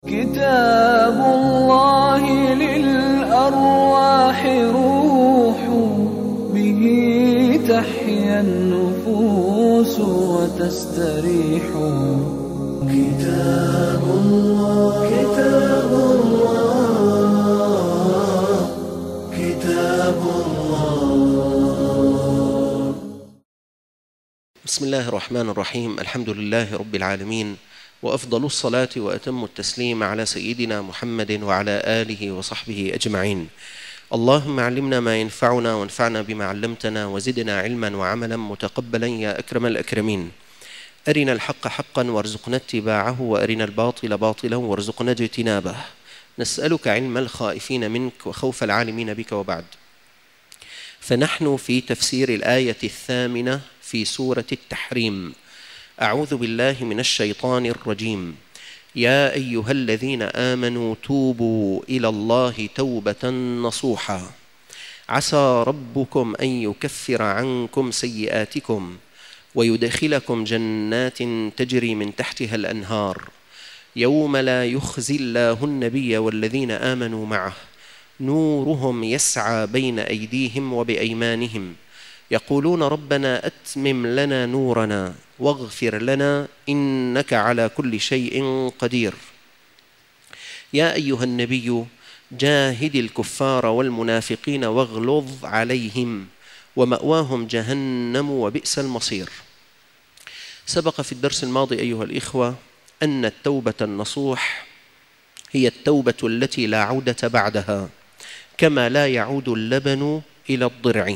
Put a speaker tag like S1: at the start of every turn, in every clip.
S1: كتاب الله للأرواح روح، به تحيا النفوس وتستريح. كتاب الله كتاب الله كتاب الله.
S2: بسم الله الرحمن الرحيم. الحمد لله رب العالمين، وأفضل الصلاة وأتم التسليم على سيدنا محمد وعلى آله وصحبه أجمعين. اللهم علمنا ما ينفعنا وانفعنا بما علمتنا وزدنا علما وعملا متقبلا يا أكرم الأكرمين. أرنا الحق حقا وارزقنا اتباعه، وأرنا الباطل باطلا وارزقنا اجتنابه. نسألك علم الخائفين منك وخوف العالمين بك. وبعد، فنحن في تفسير الآية 8 في سورة التحريم. أعوذ بالله من الشيطان الرجيم. يا أيها الذين آمنوا توبوا إلى الله توبة نصوحا، عسى ربكم أن يكفر عنكم سيئاتكم ويدخلكم جنات تجري من تحتها الأنهار، يوم لا يخزي الله النبي والذين آمنوا معه، نورهم يسعى بين أيديهم وبأيمانهم، يقولون ربنا أتمم لنا نورنا واغفر لنا إنك على كل شيء قدير. يا أيها النبي جاهد الكفار والمنافقين واغلظ عليهم ومأواهم جهنم وبئس المصير. سبق في الدرس الماضي أيها الإخوة أن التوبة النصوح هي التوبة التي لا عودة بعدها، كما لا يعود اللبن إلى الضرع.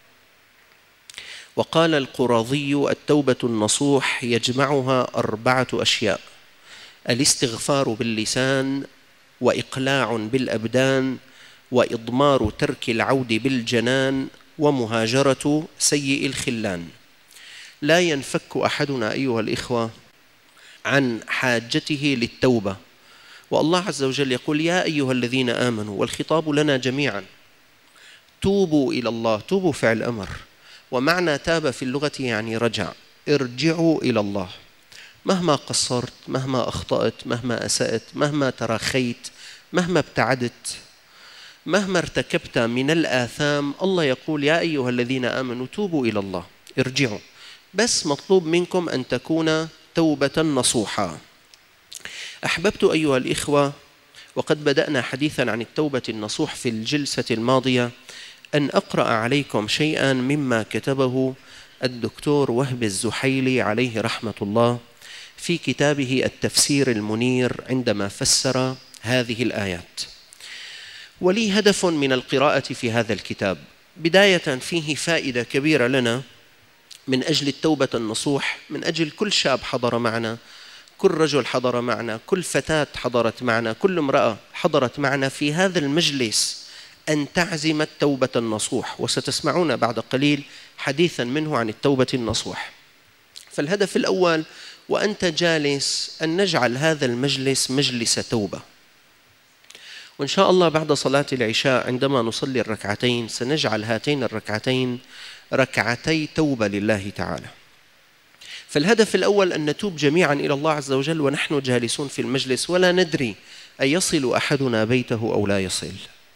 S2: وقال القرظي التوبة النصوح يجمعها 4 أشياء: الاستغفار باللسان، وإقلاع بالأبدان، وإضمار ترك العود بالجنان، ومهاجرة سيء الخلان. لا ينفك أحدنا أيها الإخوة عن حاجته للتوبة، والله عز وجل يقول يا أيها الذين آمنوا، والخطاب لنا جميعا. توبوا إلى الله، توبوا فعل أمر، ومعنى تاب في اللغة يعني رجع. ارجعوا إلى الله، مهما قصرت، مهما أخطأت، مهما أسأت، مهما تراخيت، مهما ابتعدت، مهما ارتكبت من الآثام، الله يقول يا أيها الذين آمنوا توبوا إلى الله، ارجعوا. بس مطلوب منكم أن تكون توبة نصوحا. أحببت أيها الإخوة، وقد بدأنا حديثا عن التوبة النصوح في الجلسة الماضية، أن أقرأ عليكم شيئا مما كتبه الدكتور وهب الزحيلي عليه رحمة الله في كتابه التفسير المنير عندما فسر هذه الآيات. ولي هدف من القراءة في هذا الكتاب. بداية فيه فائدة كبيرة لنا من أجل التوبة النصوح، من أجل كل شاب حضر معنا، كل رجل حضر معنا، كل فتاة حضرت معنا، كل امرأة حضرت معنا في هذا المجلس، أن تعزم التوبة النصوح. وستسمعون بعد قليل حديثا منه عن التوبة النصوح. فالهدف الأول وأنت جالس أن نجعل هذا المجلس مجلس توبة. وإن شاء الله بعد صلاة العشاء عندما نصلي الركعتين سنجعل هاتين الركعتين ركعتي توبة لله تعالى. فالهدف الأول أن نتوب جميعا إلى الله عز وجل ونحن جالسون في المجلس، ولا ندري أن يصل أحدنا بيته أو لا يصل،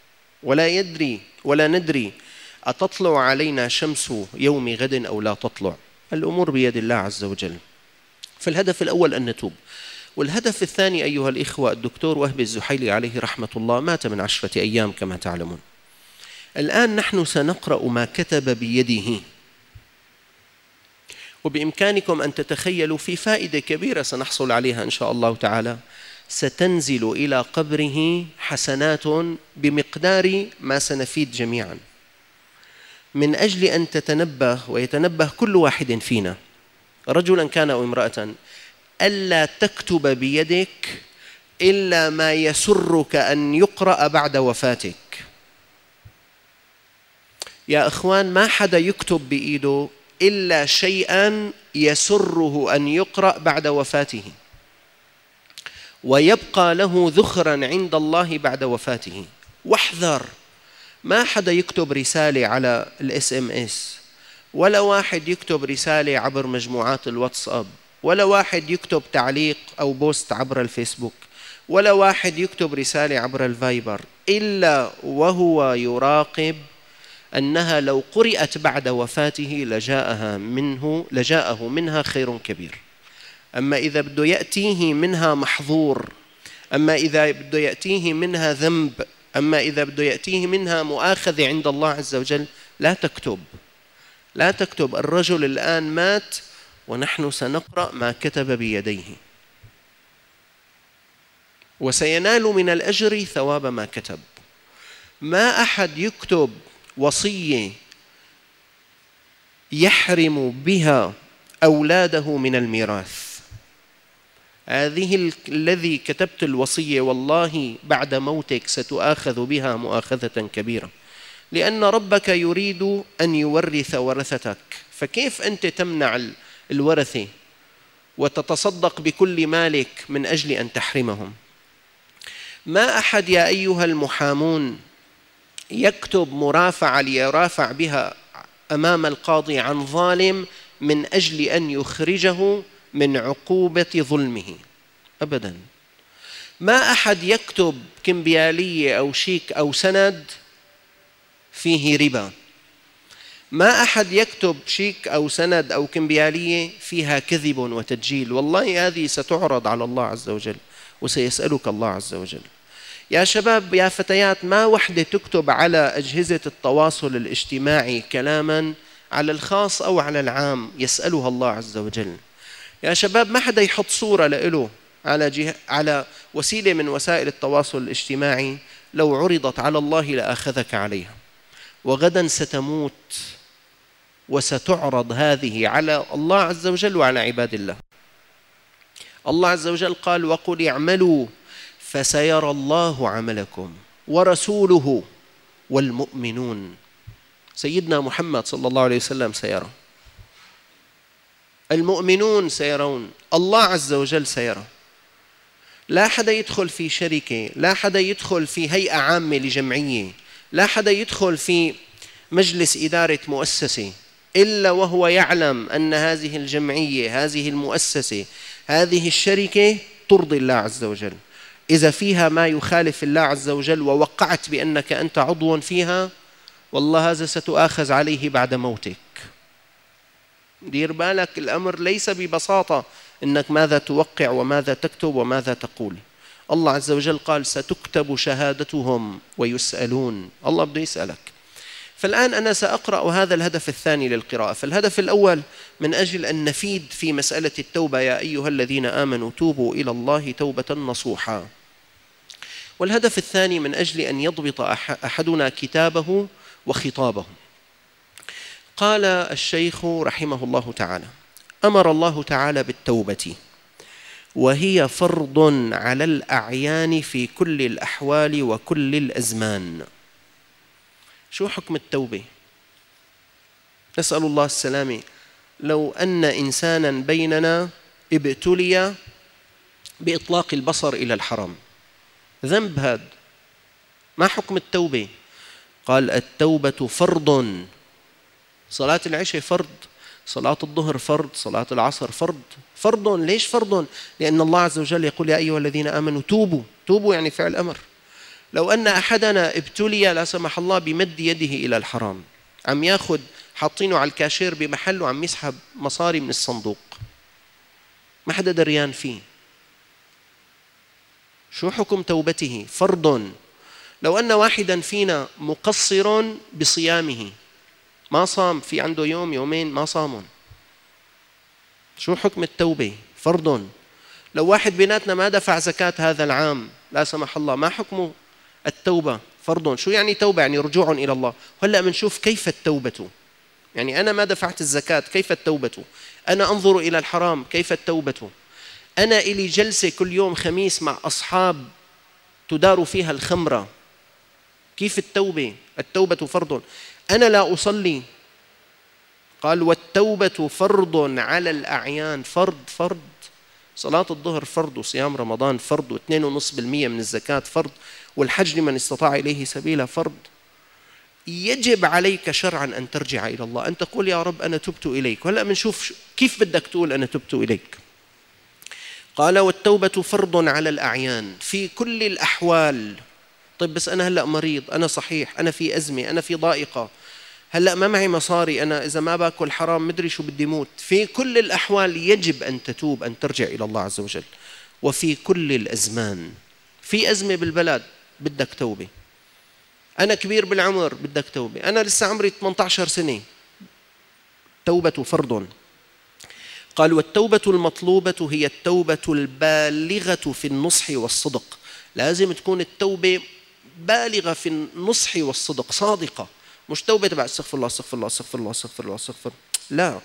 S2: ولا ندري أتطلع علينا شمس يوم غد أو لا تطلع. الأمور بيد الله عز وجل. فالهدف الأول أن نتوب. والهدف الثاني أيها الإخوة، الدكتور وهب الزحيلي عليه رحمة الله مات من 10 أيام كما تعلمون. الآن نحن سنقرأ ما كتب بيده، وبإمكانكم أن تتخيلوا في فائدة كبيرة سنحصل عليها إن شاء الله تعالى. ستنزل إلى قبره حسنات بمقدار ما سنفيد جميعا، من أجل أن تتنبه ويتنبه كل واحد فينا، رجلا كان أو امرأة، ألا تكتب بيدك إلا ما يسرك أن يقرأ بعد وفاتك. يا أخوان، ما حدا يكتب بإيده إلا شيئا يسره أن يقرأ بعد وفاته، ويبقى له ذخرا عند الله بعد وفاته. واحذر، ما حدا يكتب رسالة على الSMS، ولا واحد يكتب رسالة عبر مجموعات الواتساب، ولا واحد يكتب تعليق أو بوست عبر الفيسبوك، ولا واحد يكتب رسالة عبر الفايبر إلا وهو يراقب أنها لو قرأت بعد وفاته لجاءه منها خير كبير. أما إذا بده يأتيه منها محظور، أما إذا بده يأتيه منها ذنب، أما إذا بده يأتيه منها مؤاخذة عند الله عز وجل، لا تكتب. لا تكتب. الرجل الآن مات ونحن سنقرأ ما كتب بيديه، وسينال من الأجر ثواب ما كتب. ما أحد يكتب وصية يحرم بها أولاده من الميراث. هذه الذي كتبت الوصية والله بعد موتك ستؤاخذ بها مؤاخذة كبيرة، لأن ربك يريد أن يورث ورثتك، فكيف أنت تمنع الورثة وتتصدق بكل مالك من أجل أن تحرمهم؟ ما أحد يا أيها المحامون يكتب مرافعة ليرافع بها أمام القاضي عن ظالم من أجل أن يخرجه من عقوبة ظلمه، أبدا. ما أحد يكتب كمبيالية أو شيك أو سند فيه ربا. ما أحد يكتب شيك أو سند أو كمبيالية فيها كذب وتدجيل. والله هذه ستعرض على الله عز وجل وسيسألك الله عز وجل. يا شباب يا فتيات، ما وحدة تكتب على أجهزة التواصل الاجتماعي كلاما على الخاص أو على العام يسألها الله عز وجل. يا شباب ما حدا يحط صورة له على وسيلة من وسائل التواصل الاجتماعي، لو عرضت على الله لأخذك عليها. وغدا ستموت وستعرض هذه على الله عز وجل وعلى عباد الله. الله عز وجل قال: وقل اعملوا فسيرى الله عملكم ورسوله والمؤمنون. سيدنا محمد صلى الله عليه وسلم سيرى، المؤمنون سيرون، الله عز وجل سيرى. لا حدا يدخل في شركة، لا حدا يدخل في هيئة عامة لجمعية، لا حدا يدخل في مجلس إدارة مؤسسة إلا وهو يعلم أن هذه الجمعية، هذه المؤسسة، هذه الشركة ترضي الله عز وجل. إذا فيها ما يخالف الله عز وجل ووقعت بأنك أنت عضو فيها، والله هذا ستؤاخذ عليه بعد موتك. دير بالك، الأمر ليس ببساطة إنك ماذا توقع وماذا تكتب وماذا تقول. الله عز وجل قال: ستكتب شهادتهم ويسألون. الله بده يسألك. فالآن أنا سأقرأ هذا الهدف الثاني للقراءة. فالهدف الأول من أجل أن نفيد في مسألة التوبة: يا أيها الذين آمنوا توبوا إلى الله توبة نصوحا. والهدف الثاني من أجل أن يضبط أحدنا كتابه وخطابه. قال الشيخ رحمه الله تعالى: أمر الله تعالى بالتوبة، وهي فرض على الأعيان في كل الأحوال وكل الأزمان. شو حكم التوبة؟ نسأل الله السلامة. لو أن إنسانا بيننا ابتلي بإطلاق البصر إلى الحرام، ذنب هذا، ما حكم التوبة؟ قال: التوبة فرض. صلاة العشاء فرض، صلاة الظهر فرض، صلاة العصر فرض. فرض. ليش فرض؟ لأن الله عز وجل يقول: يا أيها الذين آمنوا توبوا. توبوا يعني فعل أمر. لو أن أحدنا ابتلي لا سمح الله بمد يده إلى الحرام، عم ياخد حاطينه على الكاشير بمحل وعم يسحب مصاري من الصندوق، ما حدا دريان فيه، شو حكم توبته؟ فرض. لو أن واحدا فينا مقصر بصيامه، ما صام، في عنده يوم يومين ما صامون، شو حكم التوبة؟ فرض. لو واحد بيناتنا ما دفع زكاة هذا العام لا سمح الله، ما حكمه؟ التوبة فرض. شو يعني توبة؟ يعني رجوع إلى الله. هلأ بنشوف كيف التوبة. يعني أنا ما دفعت الزكاة، كيف التوبة؟ أنا أنظر إلى الحرام، كيف التوبة؟ أنا إلي جلسة كل يوم خميس مع أصحاب تدار فيها الخمرة، كيف التوبة؟ التوبة فرض. أنا لا أصلي، قال: والتوبة فرض على الأعيان. فرض. صلاة الظهر فرض، وصيام رمضان فرض، و2.5% من الزكاة فرض، والحج لمن استطاع إليه سبيلا فرض. يجب عليك شرعا أن ترجع إلى الله، أن تقول: يا رب أنا تبت إليك. وهلأ بنشوف كيف بدك تقول أنا تبت إليك. قال والتوبة فرض على الأعيان في كل الأحوال. طيب بس أنا هلأ مريض، أنا صحيح، أنا في أزمة، أنا في ضائقة، هلأ ما معي مصاري، أنا إذا ما باكل حرام مدري شو بدي موت. في كل الأحوال يجب أن تتوب، أن ترجع إلى الله عز وجل. وفي كل الأزمان، في أزمة بالبلد بدك توبة، أنا كبير بالعمر بدك توبة، أنا لسه عمري 18 سنة، توبة فرض. قال والتوبة المطلوبة هي التوبة البالغة في النصح والصدق. لازم تكون التوبة بالغة في النصح والصدق، صادقة، مش توبة تبع استغفر الله استغفر الله استغفر الله استغفر الله استغفر، لا،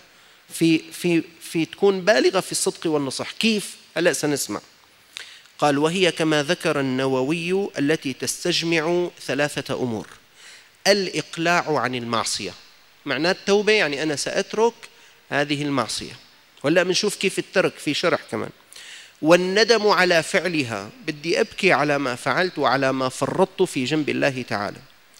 S2: في تكون بالغة في الصدق والنصح. كيف؟ هلا سنسمع. قال وهي كما ذكر النووي التي تستجمع 3 أمور: الإقلاع عن المعصية، معناه التوبة يعني أنا سأترك هذه المعصية، ولا بنشوف كيف الترك في شرح كمان. والندم على فعلها، بدي أبكي على ما فعلت وعلى ما فرطت في جنب الله تعالى.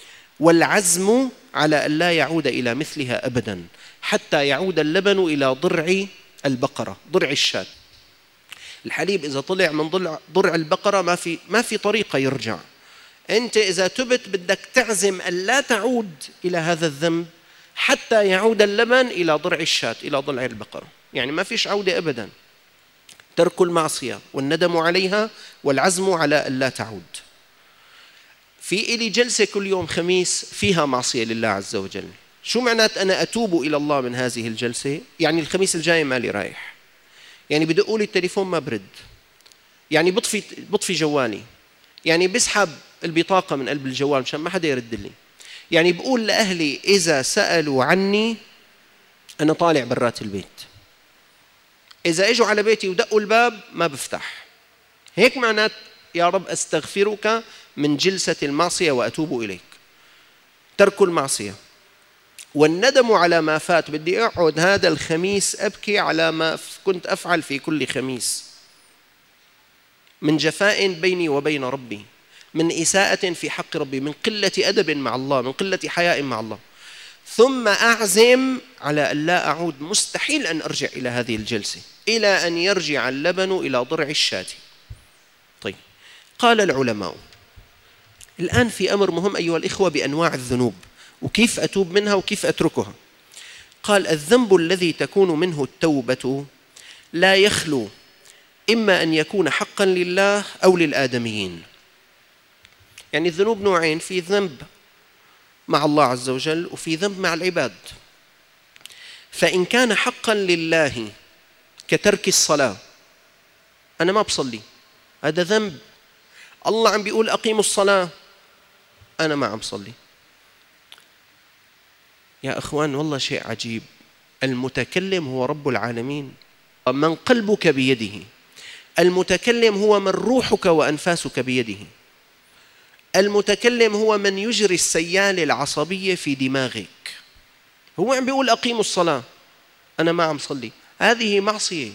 S2: والعزم على أن لا يعود إلى مثلها أبدا حتى يعود اللبن إلى ضرع البقرة، ضرع الشاة. الحليب إذا طلع من ضرع البقرة ما في طريقة يرجع. أنت إذا تبت بدك تعزم أن لا تعود إلى هذا الذنب حتى يعود اللبن إلى ضرع الشاة، إلى ضلع البقرة، يعني ما فيش عودة أبدا. ترك المعصية والندم عليها والعزم على أن لا تعود. في إلي جلسة كل يوم خميس فيها معصية لله عز وجل. شو معنات أنا أتوب إلى الله من هذه الجلسة؟ يعني الخميس الجاي مالي رايح، يعني بدقوا لي التليفون ما برد، يعني بطفي جوالي، يعني بسحب البطاقة من قلب الجوال مشان ما حدا يرد لي، يعني بقول لأهلي إذا سألوا عني أنا طالع برات البيت، إذا إجوا على بيتي ودقوا الباب ما بفتح. هيك معنات يا رب أستغفرك من جلسة المعصية وأتوب إليك. ترك المعصية والندم على ما فات، بدي أقعد هذا الخميس أبكي على ما كنت أفعل في كل خميس من جفاء بيني وبين ربي، من إساءة في حق ربي، من قلة أدب مع الله، من قلة حياء مع الله. ثم أعزم على أن لا أعود، مستحيل أن أرجع إلى هذه الجلسة إلى أن يرجع اللبن إلى ضرع الشاة. طيب، قال العلماء الآن في أمر مهم أيها الإخوة بأنواع الذنوب وكيف أتوب منها وكيف أتركها. قال الذنب الذي تكون منه التوبة لا يخلو إما أن يكون حقا لله أو للآدميين. يعني الذنوب نوعين، في ذنب مع الله عز وجل وفي ذنب مع العباد. فإن كان حقا لله كترك الصلاة، أنا ما بصلي، هذا ذنب، الله عم بيقول أقيموا الصلاة، أنا ما عم صلي. يا أخوان والله شيء عجيب، المتكلم هو رب العالمين، من قلبك بيده، المتكلم هو من روحك وأنفاسك بيده، المتكلم هو من يجري السيالة العصبية في دماغك. هو عم بيقول أقيموا الصلاة، أنا ما عم صلي، هذه معصية.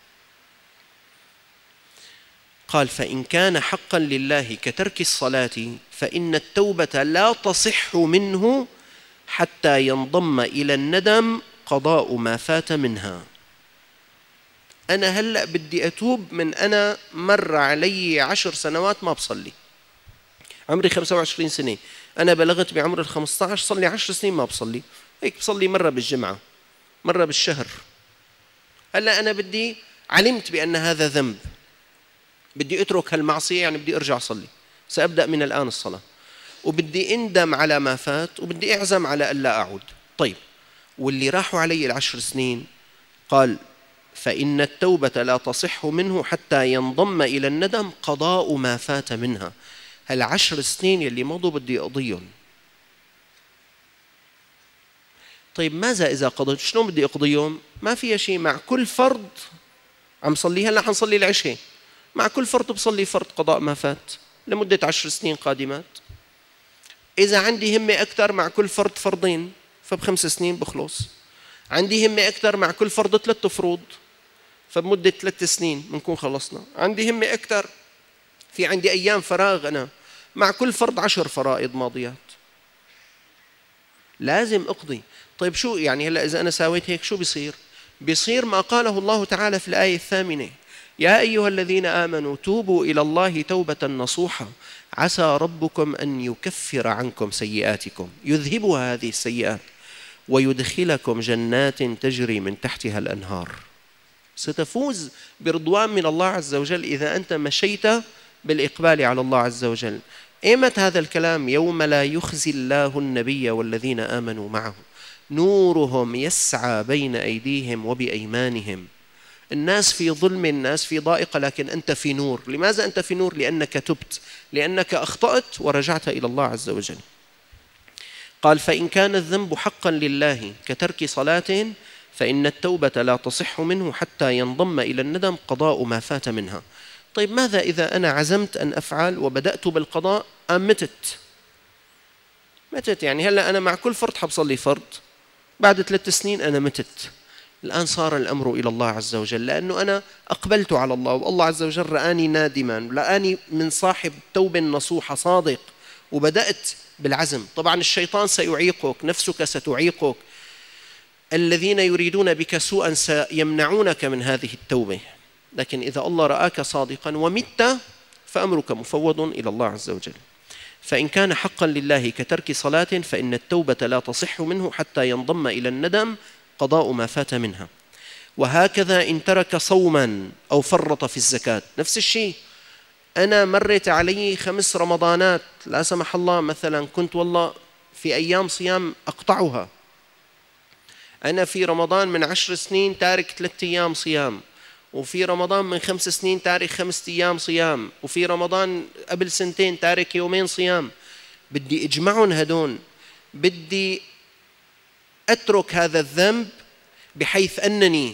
S2: قال فإن كان حقا لله كترك الصلاة فإن التوبة لا تصح منه حتى ينضم إلى الندم قضاء ما فات منها. أنا هلأ بدي أتوب من أنا مر علي 10 سنوات ما بصلي، عمري 25 سنة، أنا بلغت بعمر 15، صلي 10 سنين ما بصلي، هيك بصلي مرة بالجمعة مرة بالشهر. هلأ أنا بدي، علمت بأن هذا ذنب، بدي أترك هالمعصية، يعني بدي أرجع أصلي، سأبدأ من الآن الصلاة، وبدي أندم على ما فات وبدي أعزم على أن لا أعود. طيب، واللي راحوا علي 10 سنين قال فإن التوبة لا تصح منه حتى ينضم إلى الندم قضاء ما فات منها. هال10 سنين اللي مضوا بدي أقضيهم. طيب ماذا إذا قضيت؟ شلون بدي أقضيهم؟ ما فيها شيء، مع كل فرض عم صلي، هلا حنصلي العشاء، مع كل فرض بصلي فرض قضاء ما فات لمدة 10 سنين قادمات. إذا عندي همة أكثر مع كل فرض فرضين فب5 سنين بخلص. عندي همة أكثر مع كل فرض 3 فروض فبمدة 3 سنين بنكون خلصنا. عندي همة أكثر، في عندي أيام فراغ أنا، مع كل فرض 10 فرائض ماضيات. لازم أقضي. طيب شو يعني هلأ إذا أنا ساويت هيك شو بيصير؟ بيصير ما قاله الله تعالى في الآية 8: يا أيها الذين آمنوا توبوا إلى الله توبة نصوحا عسى ربكم أن يكفر عنكم سيئاتكم، يذهبها هذه السيئات ويدخلكم جنات تجري من تحتها الأنهار. ستفوز برضوان من الله عز وجل إذا أنت مشيت بالإقبال على الله عز وجل. إيمت هذا الكلام؟ يوم لا يخزي الله النبي والذين آمنوا معه نورهم يسعى بين أيديهم وبأيمانهم. الناس في ظلم، الناس في ضائقة، لكن أنت في نور. لماذا أنت في نور؟ لأنك تبت، لأنك أخطأت ورجعت إلى الله عز وجل. قال فإن كان الذنب حقا لله كترك صلاة فإن التوبة لا تصح منه حتى ينضم إلى الندم قضاء ما فات منها. طيب ماذا إذا أنا عزمت أن أفعل وبدأت بالقضاء متت، يعني هلأ أنا مع كل فرض حبصلي فرض، بعد 3 سنين أنا متت. الآن صار الأمر إلى الله عز وجل، لأنه أنا أقبلت على الله، والله عز وجل رآني نادما، رآني من صاحب توبة نصوحة صادق، وبدأت بالعزم. طبعا الشيطان سيعيقك، نفسك ستعيقك، الذين يريدون بك سوءا سيمنعونك من هذه التوبة. لكن إذا الله رآك صادقا ومت فأمرك مفوض إلى الله عز وجل. فإن كان حقا لله كترك صلاة فإن التوبة لا تصح منه حتى ينضم إلى الندم قضاء ما فات منها. وهكذا إن ترك صوما أو فرط في الزكاة، نفس الشيء. أنا مرت علي 5 رمضانات لا سمح الله، مثلا كنت والله في أيام صيام أقطعها. أنا في رمضان من 10 سنين تارك 3 أيام صيام، وفي رمضان من 5 سنين تارك 5 أيام صيام، وفي رمضان قبل 2 سنين تارك 2 يوم صيام. بدي أجمعهم هدون، بدي أترك هذا الذنب بحيث أنني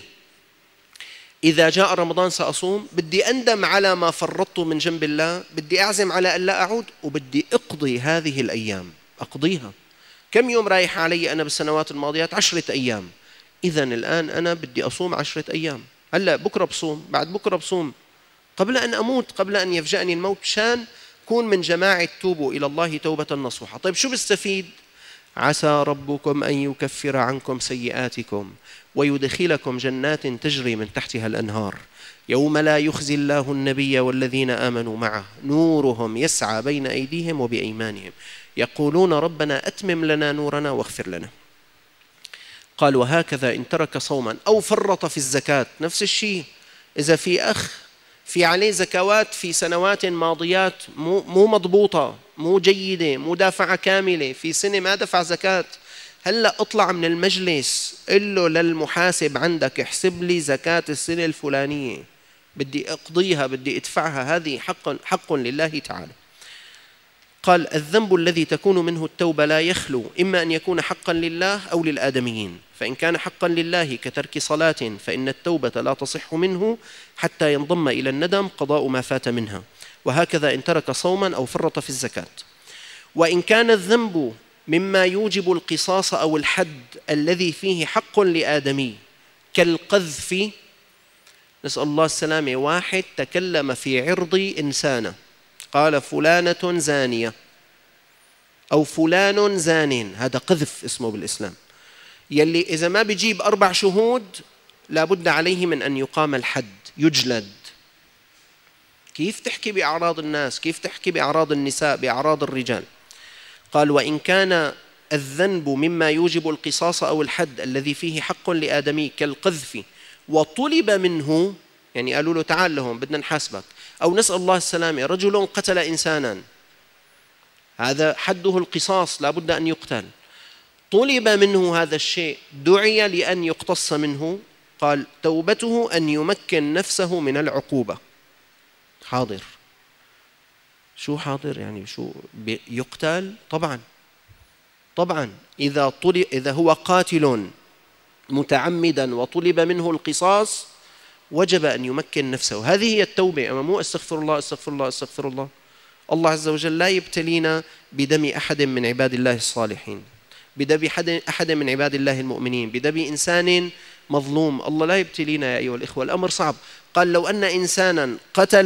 S2: إذا جاء رمضان سأصوم، بدي أندم على ما فرطت من جنب الله، بدي أعزم على أن لا أعود، وبدي أقضي هذه الأيام، أقضيها. كم يوم رايح علي أنا بالسنوات الماضيات؟ 10 أيام. إذن الآن أنا بدي أصوم 10 أيام. هلأ بكرة بصوم، بعد بكرة بصوم، قبل أن أموت، قبل أن يفجأني الموت، شان كون من جماعة توبوا إلى الله توبة نصوحة. طيب شو بستفيد؟ عسى ربكم أن يكفر عنكم سيئاتكم ويدخلكم جنات تجري من تحتها الأنهار يوم لا يخزي الله النبي والذين آمنوا معه نورهم يسعى بين أيديهم وبأيمانهم يقولون ربنا أتمم لنا نورنا واغفر لنا. قال وهكذا إن ترك صوما أو فرط في الزكاة، نفس الشيء. إذا في أخ في عليه زكوات في سنوات ماضيات مو مضبوطة، مو جيدة، مو دافعة كاملة، في سنة ما دفع زكاة، هلأ اطلع من المجلس قل له للمحاسب عندك احسب لي زكاة السنة الفلانية، بدي أقضيها، بدي أدفعها، هذه حق لله تعالى. قال الذنب الذي تكون منه التوبة لا يخلو إما أن يكون حقا لله أو للآدميين، فإن كان حقا لله كترك صلاة فإن التوبة لا تصح منه حتى ينضم إلى الندم قضاء ما فات منها، وهكذا إن ترك صوما أو فرط في الزكاة. وإن كان الذنب مما يوجب القصاص أو الحد الذي فيه حق لآدمي كالقذف، نسأل الله السلامة، واحد تكلم في عرض إنسانة قال فلانة زانية أو فلان زان، هذا قذف اسمه بالإسلام، يلي إذا ما بيجيب 4 شهود لابد عليه من أن يقام الحد، يجلد. كيف تحكي بأعراض الناس؟ كيف تحكي بأعراض النساء، بأعراض الرجال؟ قال وإن كان الذنب مما يوجب القصاص أو الحد الذي فيه حق لآدمي كالقذف وطلب منه، يعني قالوا له تعال لهم بدنا نحاسبك، أو نسأل الله السلامة رجل قتل إنسانا، هذا حده القصاص لابد أن يقتل، طلب منه هذا الشيء، دعي لأن يقتص منه، قال توبته أن يمكن نفسه من العقوبة. حاضر، شو حاضر يعني؟ شو يقتل؟ طبعا إذا هو قاتل متعمدا وطلب منه القصاص وجب أن يمكن نفسه. هذه هي التوبة، أما مو استغفر الله استغفر الله استغفر الله. الله عز وجل لا يبتلينا بدم أحد من عباد الله الصالحين، بدم أحد من عباد الله المؤمنين، بدم إنسان مظلوم. الله لا يبتلينا يا أيها الإخوة، الأمر صعب. قال لو أن إنسانا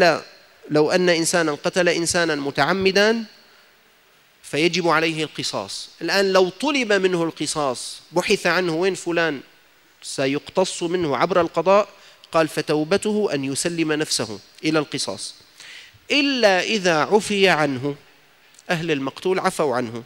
S2: قتل إنسانا متعمدا فيجب عليه القصاص. الآن لو طلب منه القصاص، بحث عنه وين فلان، سيقتص منه عبر القضاء، قال فتوبته أن يسلم نفسه إلى القصاص إلا إذا عفي عنه، أهل المقتول عفوا عنه،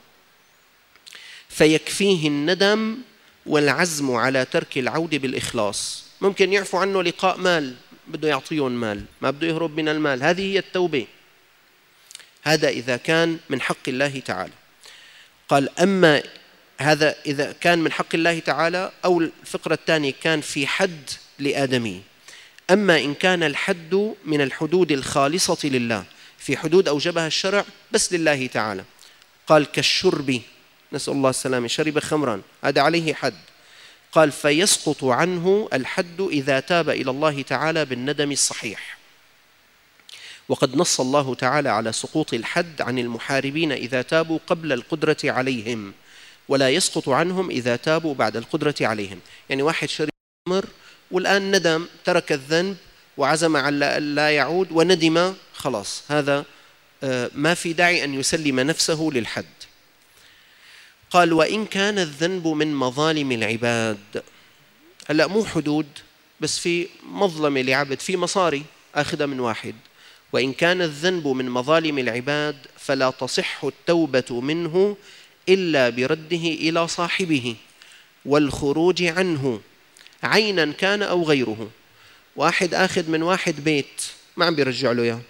S2: فيكفيه الندم والعزم على ترك العود بالإخلاص. ممكن يعفو عنه لقاء مال، بده يعطيهم مال، ما بده يهرب من المال، هذه هي التوبة. هذا إذا كان من حق الله تعالى. قال أما هذا إذا كان من حق الله تعالى، أو الفقرة الثانية كان في حد لآدمي. أما إن كان الحد من الحدود الخالصة لله، في حدود أوجبها الشرع بس لله تعالى، قال كالشرب، نسأل الله السلامة، شرب خمرا هذا عليه حد، قال فيسقط عنه الحد إذا تاب إلى الله تعالى بالندم الصحيح. وقد نص الله تعالى على سقوط الحد عن المحاربين إذا تابوا قبل القدرة عليهم، ولا يسقط عنهم إذا تابوا بعد القدرة عليهم. يعني واحد شرب خمر والآن ندم، ترك الذنب وعزم على لا يعود وندم، خلاص هذا ما في داعي أن يسلم نفسه للحد. قال وإن كان الذنب من مظالم العباد، هلأ مو حدود بس في مظلمة لعبد، في مصاري أخذها من واحد، وإن كان الذنب من مظالم العباد فلا تصح التوبة منه إلا برده إلى صاحبه والخروج عنه، عينا كان أو غيره. واحد آخذ من واحد بيت ما عم بيرجع له إياه،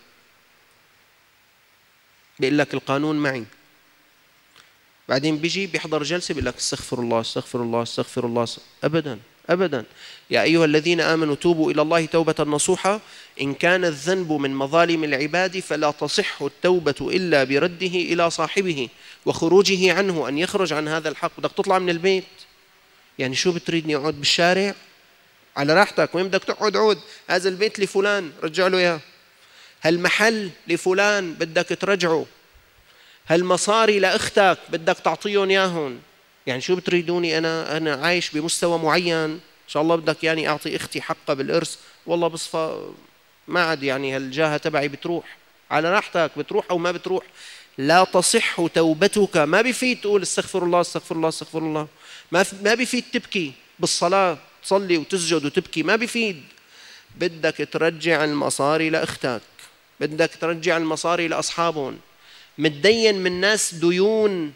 S2: بيقول لك القانون معي، بعدين بيجي بيحضر جلسة بيقول لك استغفر الله استغفر الله استغفر الله. أبدا أبدا. يا أيها الذين آمنوا توبوا إلى الله توبة نصوحا، إن كان الذنب من مظالم العباد فلا تصح التوبة إلا برده إلى صاحبه وخروجه عنه، أن يخرج عن هذا الحق. بدك تطلع من البيت، يعني شو بتريدني أقعد بالشارع؟ على راحتك، وين بدك تقعد عود، هذا البيت لفلان رجع له إياه، هالمحل لفلان بدك ترجعه، هالمصاري لأختك بدك تعطيهم إياهم. يعني شو بتريدوني أنا عايش بمستوى معين، إن شاء الله بدك يعني أعطي أختي حقها بالإرث، والله بصفى ما عاد يعني هالجاهة تبعي بتروح. على راحتك، بتروح أو ما بتروح، لا تصح توبتك. ما بيفيد تقول استغفر الله استغفر الله استغفر الله، ما بيفيد تبكي بالصلاة، تصلي وتسجد وتبكي، ما بيفيد. بدك ترجع المصاري لأختك، بدك ترجع المصاري لأصحابهم. متدين من ناس ديون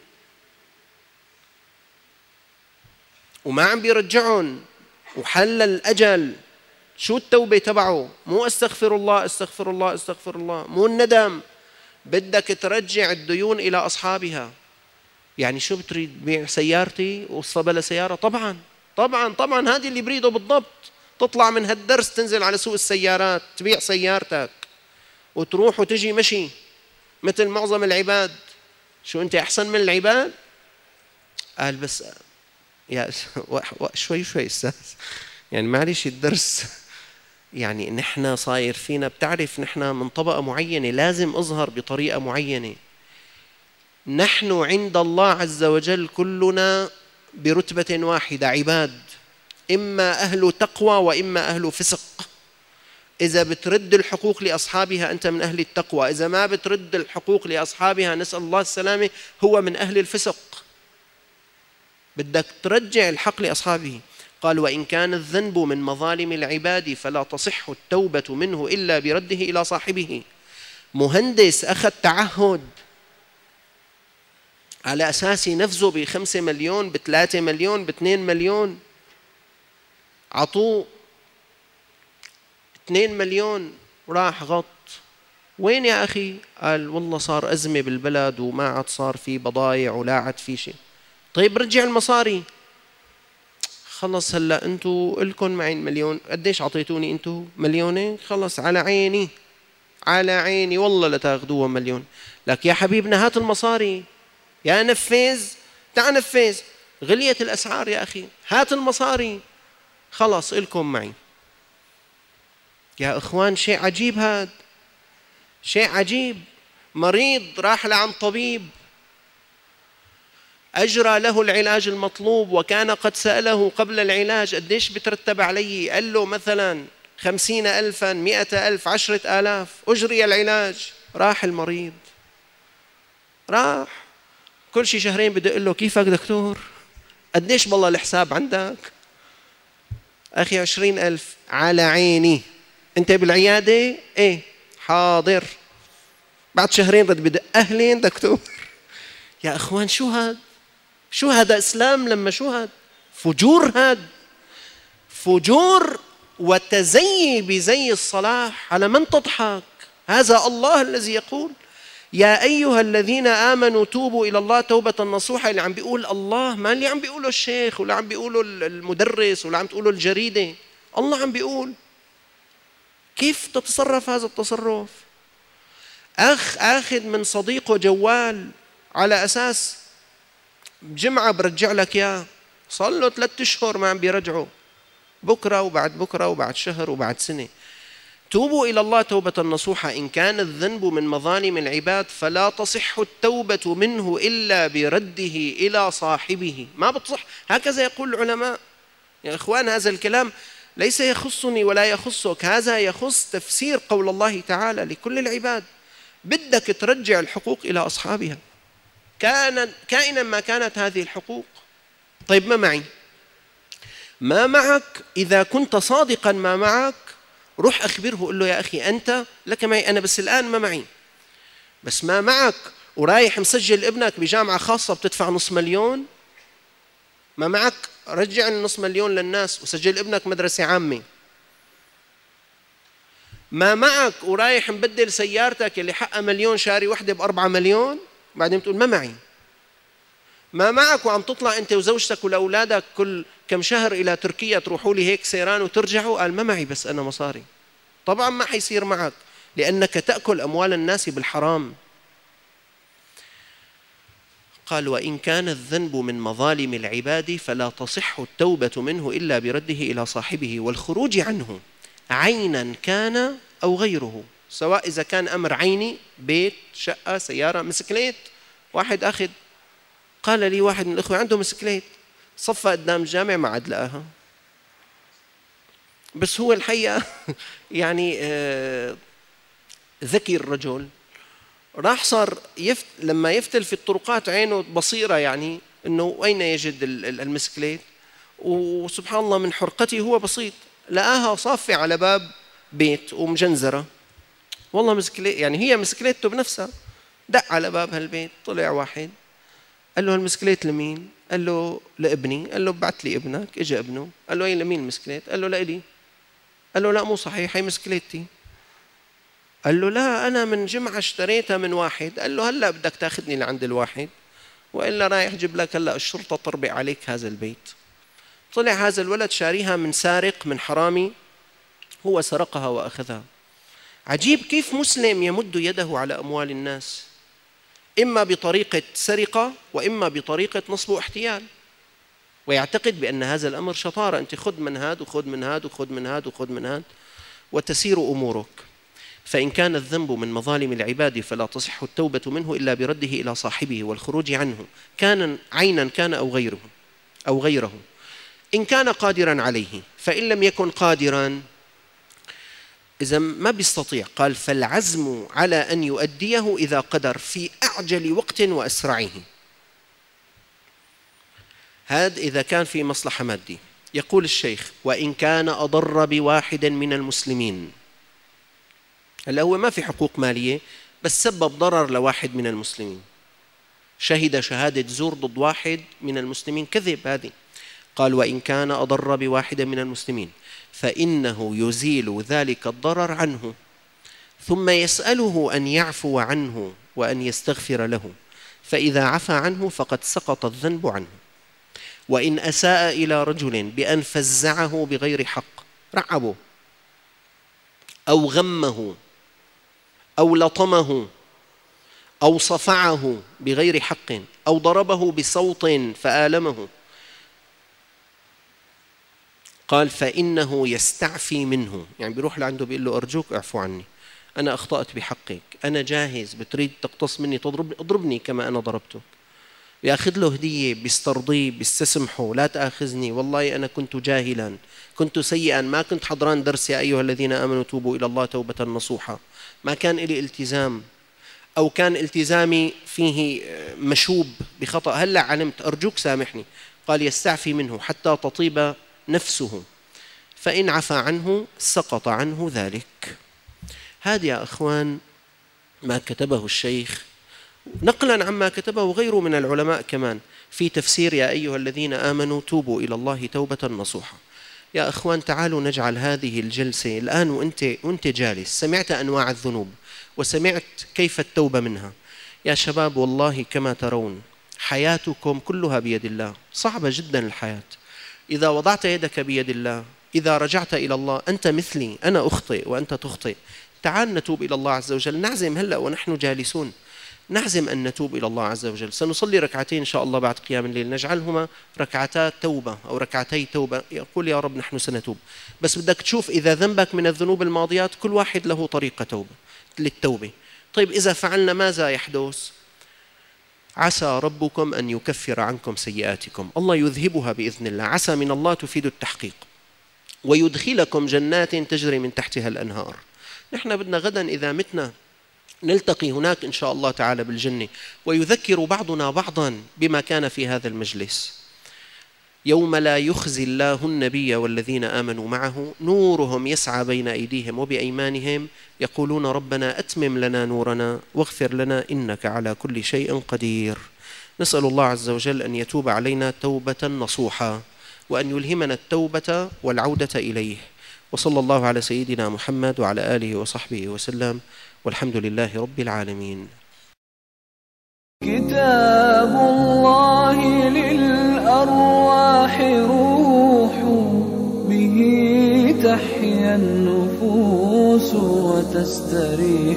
S2: وما عم بيرجعهم وحل الأجل، شو التوبة تبعه؟ مو استغفر الله استغفر الله استغفر الله، مو الندم، بدك ترجع الديون إلى أصحابها. يعني شو بتريد، بيع سيارتي وصفى بلا سيارة؟ طبعا طبعا طبعا، هذه اللي بريده بالضبط. تطلع من هالدرس تنزل على سوق السيارات تبيع سيارتك وتروح وتجي مشي مثل معظم العباد. شو أنت أحسن من العباد؟ قال بس يا شوي شوي أستاذ، يعني معلش الدرس يعني نحن صاير فينا، بتعرف نحن من طبقة معينة لازم أظهر بطريقة معينة. نحن عند الله عز وجل كلنا برتبة واحدة عباد، إما أهل تقوى وإما أهل فسق. إذا بترد الحقوق لأصحابها أنت من أهل التقوى، إذا ما بترد الحقوق لأصحابها نسأل الله السلامة هو من أهل الفسق. بدك ترجع الحق لأصحابه. قال وإن كان الذنب من مظالم العباد فلا تصح التوبة منه إلا برده إلى صاحبه. مهندس أخذ تعهد على أساس نفذه ب5 مليون ب3 مليون ب2 مليون، عطوه 2 مليون وراح غط. وين يا أخي؟ قال والله صار أزمة بالبلد وما عاد صار في بضايع ولا عاد في شيء. طيب رجع المصاري. خلص هلا انتوا لكم معي مليون، قديش عطيتوني انتوا؟ مليونين. خلص على عيني على عيني والله لتاخذوها مليون. لك يا حبيبنا هات المصاري، يا نفذ تعال نفذ. غليت الأسعار يا أخي، هات المصاري خلص إلكم معي. يا إخوان شيء عجيب، هذا شيء عجيب. مريض راح لعند طبيب أجرى له العلاج المطلوب وكان قد سأله قبل العلاج قديش بترتب علي، قال له مثلا 50,000 100,000 10,000. أجري العلاج، راح المريض راح كل شي شهرين بدي أقول له كيفك دكتور؟ قديش بالله الحساب عندك؟ أخي 20,000 على عيني. أنت بالعيادة؟ إيه حاضر. بعد شهرين بدي أهلين دكتور. يا أخوان شو هاد؟ شو هذا إسلام؟ لما شو هاد؟ فجور هاد، فجور وتزيي بزي الصلاح. على من تضحك؟ هذا الله الذي يقول يا أيها الذين آمنوا توبوا إلى الله توبة نصوحا. اللي عم بيقول الله، ما اللي عم بيقوله الشيخ ولا عم بيقوله المدرس ولا عم تقوله الجريدة. الله عم بيقول. كيف تتصرف هذا التصرف؟ أخ آخذ من صديقه جوال على أساس بجمعة برجع لك يا، صار له 3 أشهر ما عم بيرجعه، بكرة وبعد بكرة وبعد شهر وبعد سنة. توبوا إلى الله توبة نصوحا إن كان الذنب من مظالم العباد فلا تصح التوبة منه إلا برده إلى صاحبه. ما بتصح، هكذا يقول العلماء. يا إخوان هذا الكلام ليس يخصني ولا يخصك، هذا يخص تفسير قول الله تعالى لكل العباد. بدك ترجع الحقوق إلى أصحابها كائنا ما كانت هذه الحقوق. طيب ما معي؟ ما معك إذا كنت صادقا ما معك روح أخبره، قل له يا أخي أنت لك معي أنا بس الآن ما معي. بس ما معك ورايح مسجل ابنك بجامعة خاصة بتدفع $500,000، ما معك رجع $500,000 للناس وسجل ابنك مدرسة عامة. ما معك ورايح مبدل سيارتك اللي حقها 1,000,000 شاري وحدة ب4 مليون، بعدين بتقول ما معي. ما معك وعم تطلع أنت وزوجتك ولأولادك كل كم شهر إلى تركيا تروحوا لي هيك سيران وترجعوا، قال ما معي بس أنا مصاري. طبعا ما حيصير معك لأنك تأكل أموال الناس بالحرام. قال وإن كان الذنب من مظالم العباد فلا تصح التوبة منه إلا برده إلى صاحبه والخروج عنه عينا كان أو غيره. سواء إذا كان أمر عيني، بيت، شقة، سيارة، مسكليت. واحد أخذ، قال لي واحد من الأخوة عنده مسكليت صفى قدام الجامع ما عاد لقاها. بس هو الحقيقة يعني ذكي الرجل، راح صار لما يفتل في الطرقات عينه بصيرة، يعني أنه أين يجد المسكليت. وسبحان الله من حرقته هو بسيط لقاها صافة على باب بيت ومجنزرة. والله مسكليت، يعني هي مسكليته بنفسها. دق على باب هالبيت، طلع واحد قال له هالمسكليت لمين؟ قال له لابني. قال له بعت لي ابنك. اجى ابنه قال له اين لمين المسكليت؟ قال له لإلي. قال له لا مو صحيح، هي مسكليتي. قال له لا أنا من جمعة اشتريتها من واحد. قال له هلا بدك تاخذني لعند الواحد وإلا رايح جيب لك هلا الشرطة تطربق عليك هذا البيت. طلع هذا الولد شاريها من سارق، من حرامي، هو سرقها وأخذها. عجيب كيف مسلم يمد يده على أموال الناس، إما بطريقة سرقة وإما بطريقة نصب واحتيال، ويعتقد بأن هذا الأمر شطارة. أنت خذ من هاد وخذ من هاد وخذ من هاد وخذ من هاد وتسير أمورك. فإن كان الذنب من مظالم العباد فلا تصح التوبة منه إلا برده إلى صاحبه والخروج عنه كان عينا كان أو غيره إن كان قادرا عليه. فإن لم يكن قادرا، إذا ما بيستطيع، قال فالعزم على أن يؤديه إذا قدر في أعجل وقت وأسرعه. هذا إذا كان في مصلحة مادية. يقول الشيخ وإن كان أضر بواحد من المسلمين. هلا هو ما في حقوق مالية بس سبب ضرر لواحد من المسلمين، شهد شهادة زور ضد واحد من المسلمين، كذب هذه. قال وإن كان أضر بواحد من المسلمين فإنه يزيل ذلك الضرر عنه ثم يسأله أن يعفو عنه وأن يستغفر له، فإذا عفى عنه فقد سقط الذنب عنه. وإن أساء إلى رجل بأن فزعه بغير حق، رعبه أو غمه أو لطمه أو صفعه بغير حق أو ضربه بصوت فآلمه، قال فإنه يستعفي منه، يعني بيروح لعنده بيقول له أرجوك اعفو عني، أنا أخطأت بحقك، أنا جاهز، بتريد تقتص مني اضربني كما أنا ضربتك. بياخذ له هدية، بيسترضيه، بيستسمحه، لا تأخذني والله أنا كنت جاهلا، كنت سيئا، ما كنت حضران درس يا أيها الذين آمنوا توبوا إلى الله توبة نصوحا، ما كان لي التزام أو كان التزامي فيه مشوب بخطأ، هلأ علمت، أرجوك سامحني. قال يستعفي منه حتى تطيب نفسه فإن عفى عنه سقط عنه ذلك. هذا يا أخوان ما كتبه الشيخ نقلا عما كتبه غيره من العلماء كمان في تفسير يا أيها الذين آمنوا توبوا إلى الله توبة نصوحا. يا أخوان تعالوا نجعل هذه الجلسة الآن وأنت جالس سمعت أنواع الذنوب وسمعت كيف التوبة منها. يا شباب والله كما ترون حياتكم كلها بيد الله، صعبة جدا الحياة. إذا وضعت يدك بيد الله، إذا رجعت إلى الله، أنت مثلي، أنا أخطئ وأنت تخطئ، تعال نتوب إلى الله عز وجل. نعزم هلأ ونحن جالسون، نعزم أن نتوب إلى الله عز وجل. سنصلي ركعتين إن شاء الله بعد قيام الليل، نجعلهما ركعتا توبة أو ركعتي توبة، يقول يا رب نحن سنتوب. بس بدك تشوف إذا ذنبك من الذنوب الماضيات كل واحد له طريقة توبة للتوبة. طيب إذا فعلنا ماذا يحدث؟ عسى ربكم أن يكفر عنكم سيئاتكم، الله يذهبها بإذن الله. عسى من الله تفيد التحقيق. ويدخلكم جنات تجري من تحتها الأنهار. نحن بدنا غدا إذا متنا نلتقي هناك إن شاء الله تعالى بالجنة، ويذكر بعضنا بعضا بما كان في هذا المجلس. يوم لا يخزي الله النبي والذين آمنوا معه نورهم يسعى بين أيديهم وبأيمانهم يقولون ربنا أتمم لنا نورنا واغفر لنا إنك على كل شيء قدير. نسأل الله عز وجل أن يتوب علينا توبة نصوحا، وأن يلهمنا التوبة والعودة إليه. وصلى الله على سيدنا محمد وعلى آله وصحبه وسلم، والحمد لله رب العالمين.
S1: كتاب الله للأرواح روح، به تحيا النفوس وتستريح.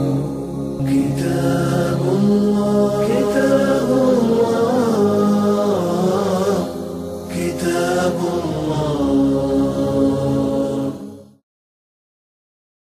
S1: كتاب الله كتاب الله كتاب الله